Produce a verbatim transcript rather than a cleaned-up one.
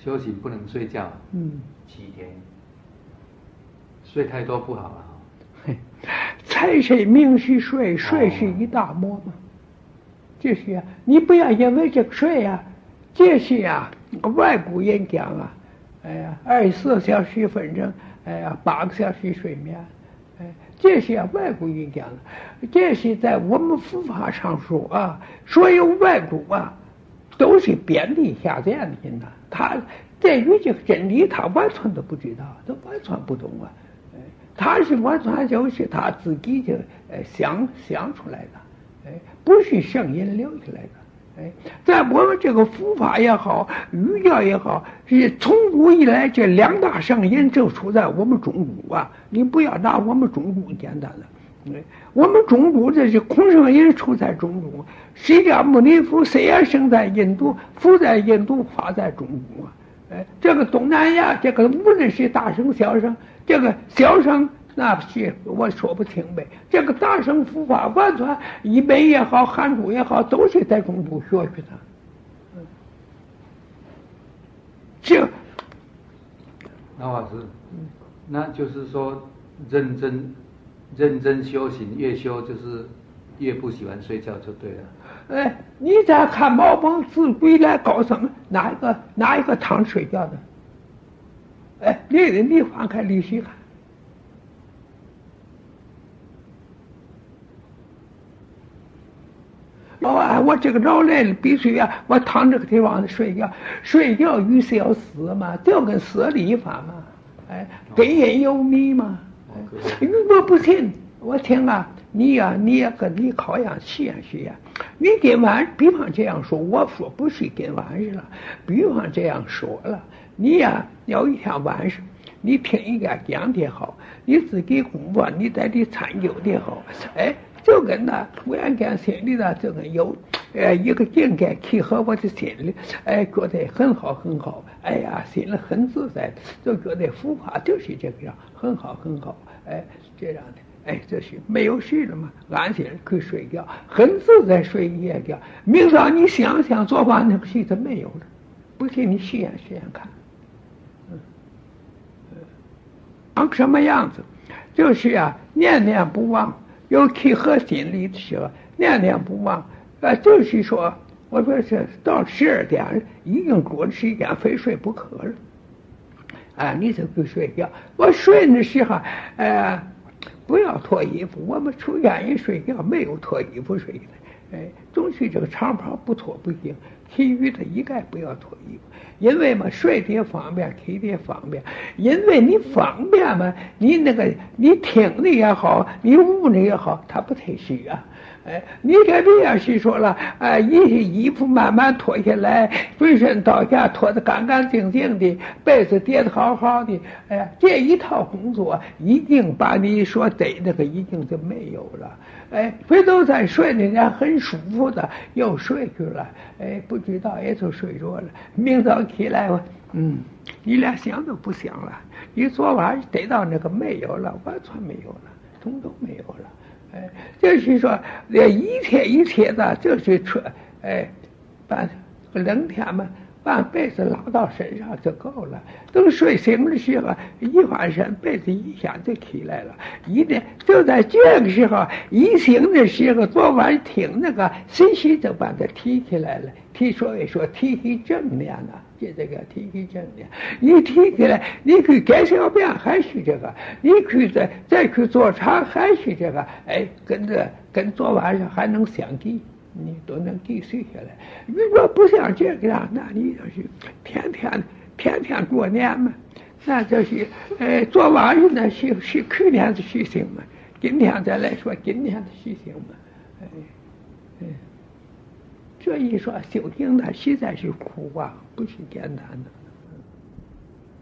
修行不能睡觉， 嗯， 七天，睡太多不好啊。 嘿，财神明是睡，睡是一大魔嘛。这是呀，你不要因为这个睡呀，这是呀，外国人讲啊，哎呀，二十四小时分钟，哎呀，八个小时睡眠，哎，这是呀，外国人讲的，这是在我们佛法上说啊，所有外国啊，都是遍地下这样的人呐，他对于这个真理，他完全都不知道，他完全不懂啊，哎，他是完全就是他自己就呃想想出来的。哎，不是圣人留下来的。哎，在我们这个佛法也好，儒教也好，是从古以来这两大圣人就处在我们中国啊。你不要拿我们中国简单的，哎，我们中国这是孔圣人处在中国，释迦牟尼佛虽然生在印度，佛在印度，法在中国。哎，这个东南亚，这个无论是大乘小乘，这个小乘。那是我说不清呗。这个大乘佛法完全以北也好，汉族也好，都是在中国学去的。嗯，这， 老法师，那就是说，认真认真修行，越修就是越不喜欢睡觉，就对了。 哎，你再看毛蒙自归来高僧，哪一个哪一个堂睡觉的？哎，你你翻开历史看。老啊，我这个老来了，必须呀、啊，我躺这个地方睡觉，睡觉于是要死嘛，就跟死了一般嘛，哎，给人有迷嘛。哎，我不信，我听啊，你呀、啊，你也跟你考样实验实验，你跟完，比方这样说，我说不是跟完事了，比方这样说了，你呀、啊，有一天晚上，你听一个讲的好，你自己公布，你在这参究的好，哎。就跟那突然间心里呢，就跟有，呃，一个境界契合我的心里，哎，觉得很好很好，哎呀，心里很自在，就觉得佛法就是这个样，很好很好，哎，这样的，哎，这是没有事了嘛，安心可以睡觉，很自在睡一夜觉。明早你想想，昨晚那个事就没有了，不信你实验实验看，嗯，嗯，什么样子？就是啊，念念不忘。有契合心里的时候，念念不忘，呃，就是说，我说是到十二点已经过了时间，非睡不可了，啊，你就去睡觉。我睡的时候，呃，不要脱衣服。我们出院一睡觉，没有脱衣服睡的，哎，总是这个长袍不脱不行，其余的一概不要脱衣服。因为嘛，睡得也方便，起得也方便。因为你方便嘛，你那个你听的也好，你悟的也好，它不太虚啊。哎，你这里要是说了，哎，一些衣服慢慢脱下来，浑身到下脱得干干净净的，被子叠得好好的，哎呀，这一套工作已经把你说对那个已经就没有了。哎，回头再睡那人很舒服的，又睡去了，哎，不知道也就睡着了。明早起来，嗯，你连想都不想了，你昨晚得到那个没有了，完全没有了，统统没有了。哎，就是说，这一切一切的，就是说，哎，把冷天嘛，把被子拉到身上就够了。等睡醒的时候，一翻身，被子一下就起来了。一定就在这个时候，一醒的时候，昨晚听那个，随时就把它提起来了。提所以说提起正念了。这这个提起正念，你提起来，你去改小便还是这个，你去再再去做茶还是这个，哎，跟这跟昨晚上还能相继，你都能继续下来。你说不像这个样，那你就是天天天天过年嘛，那就是呃昨晚上呢是是去年的事情嘛，今天再来说今天的事情嘛，哎，嗯。这一说修行呢，实在是苦啊，不是简单的。